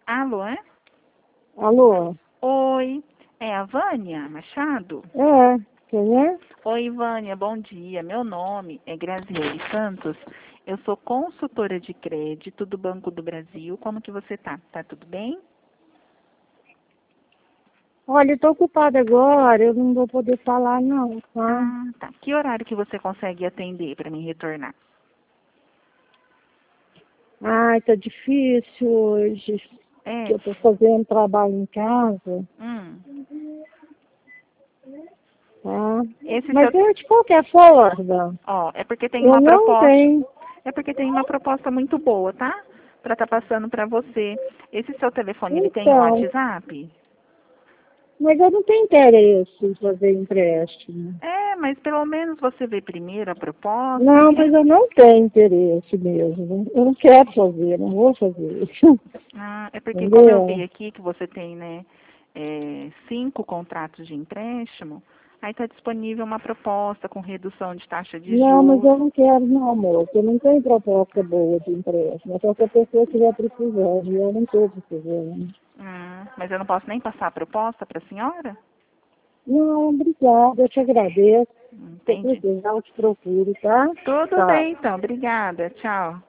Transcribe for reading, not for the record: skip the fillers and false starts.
Alô, é? Alô? Oi, é a Vânia Machado? Quem é? Oi, Vânia, bom dia. Meu nome é Graziele Santos. Eu sou consultora de crédito do Banco do Brasil. Como que você tá? Tá tudo bem? Olha, eu tô ocupada agora, eu não vou poder falar não, tá? Ah, tá. Que horário que você consegue atender para mim retornar? Ai, tá difícil hoje, que É. eu tô fazendo trabalho em casa, Hum. tá? Esse Mas seu, eu, de qualquer forma, ó, é porque tem eu uma não proposta. tenho. É porque tem uma proposta muito boa, tá? Para tá passando para você. Esse seu telefone, ele tem um Então, WhatsApp? mas eu não tenho interesse em fazer empréstimo. É, mas pelo menos você vê primeiro a proposta, Não, né? mas eu não tenho interesse mesmo. Eu não quero fazer, não vou fazer isso. Ah, é porque como eu vi Entendeu? aqui que você tem, né, 5 contratos de empréstimo, aí está disponível uma proposta com redução de taxa de Não, mas juros. eu não quero não, moço. Eu não tenho proposta boa de empréstimo. É só se a pessoa estiver precisando. E eu não estou precisando. Mas eu não posso nem passar a proposta para a senhora? Não, obrigada. Eu te agradeço. Se Entendi. precisar, eu te procuro, tá? Tudo Tchau. bem, então. Obrigada. Tchau.